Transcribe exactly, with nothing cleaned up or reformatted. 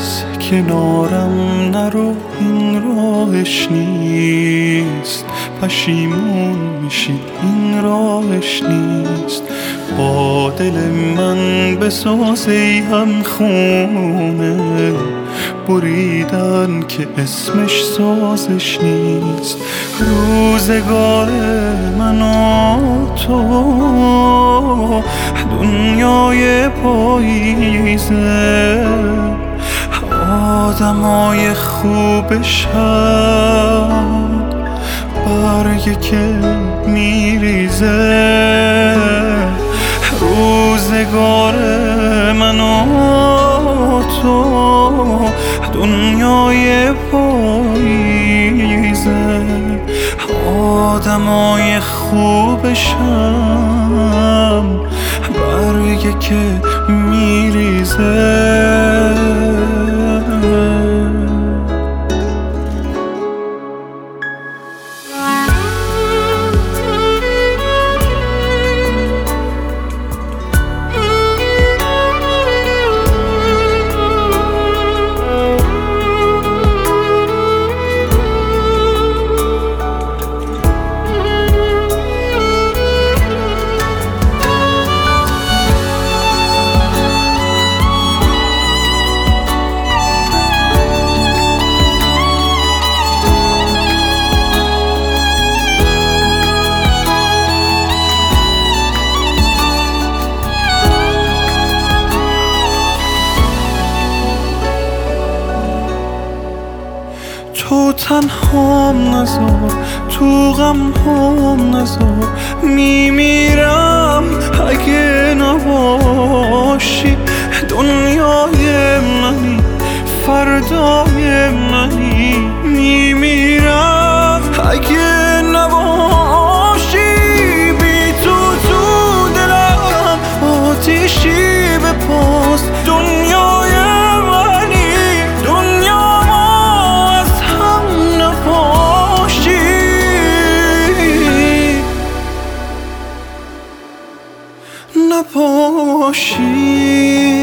از کنارم نرو، این راهش نیست. پشیمون میشی، این راهش نیست. با دل من بساز ای هم خونه، بریدن که اسمش سازش نیست. روزگار من و تو دنیای پاییزه، آدمای خوبشن برگی که میریزه. روزگار من و تو دنیای پاییزه، آدمای خوبشم برگی که میریزه. تو تنهام نذار، تو غم هم نذار، میمیرم اگه نباشی. دنیای منی، فردای منی، میمیرم اگه نباشی. بی تو تو دلم آتیشی به پاست. دنیای نباشی.